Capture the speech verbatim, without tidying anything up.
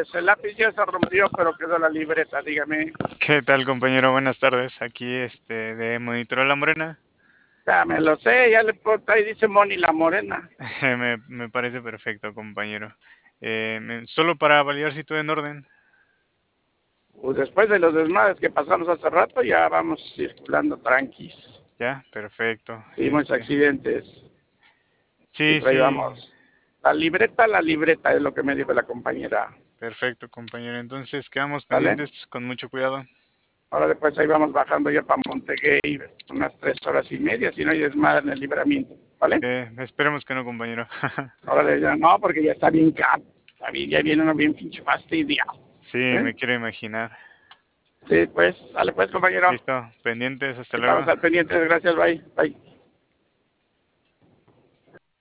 tardes. El lápiz ya se rompió, pero quedó la libreta, dígame. ¿Qué tal, compañero? Buenas tardes. Aquí, este, de Monitor La Morena. Ya me lo sé, ya le puedo, ahí dice Moni la morena. Me, me parece perfecto, compañero. Eh, me- solo para validar si todo en orden. Pues después de los desmadres que pasamos hace rato, ya vamos circulando tranquis. Ya, perfecto. Sí, muchos Este, accidentes. Y sí, por ahí sí, vamos. La libreta, la libreta es lo que me dijo la compañera. perfecto, compañero. Entonces, quedamos ¿Vale? pendientes con mucho cuidado. Ahora después ahí vamos bajando ya para Montegay, unas tres horas y media, si no hay desmadre en el libramiento. ¿Vale? Eh, esperemos que no, compañero. Ahora ya no, porque ya está bien caro. Está bien, ya viene uno bien pinche fastidiado. Sí, ¿Eh? me quiero imaginar. Sí, pues, sale pues, compañero. Listo, pendientes, hasta Estamos luego. al pendiente. Gracias, bye. Bye.